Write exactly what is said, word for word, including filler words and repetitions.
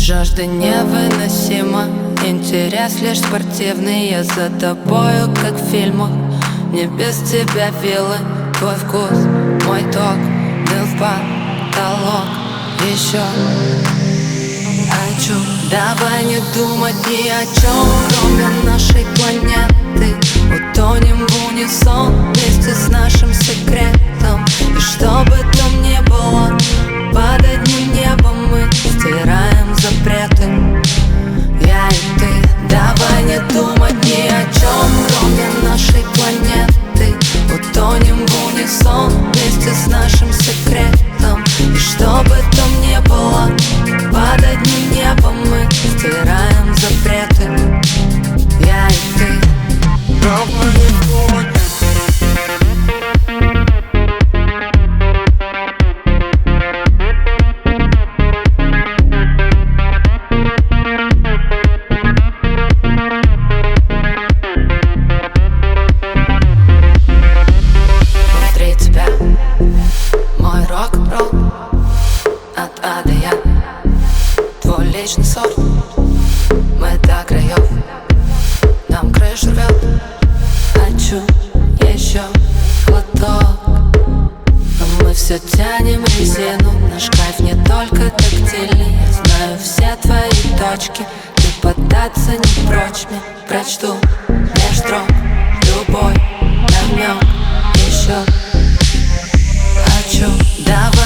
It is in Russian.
Жажда невыносима, интерес лишь спортивный. Я за тобою, как в фильмах, мне без тебя вилы. Твой вкус, мой ток, бил в потолок. Еще хочу, давай не думать ни о чем, кроме нашей планеты. Утонем в унисон вместе с нашим секретом. И что бы там ни было, под одним небом мы стираем запреты. Я и ты, давай не думать ни о чем, кроме нашей планеты. Утонем в унисон вместе с нашим секретом. И что бы там ни было, под одним небом мы стираем запреты. Я и ты. Давай не думать. Мой рок-н-ролл от А до Я, твой личный сорт. Мы до краев, нам крышу рвет. Хочу еще глоток, но мы все тянем резину. Наш кайф не только тактильный. Я знаю все твои точки, ты поддаться не прочь мне. Прочту меж строк любой намек. Еще хочу, давай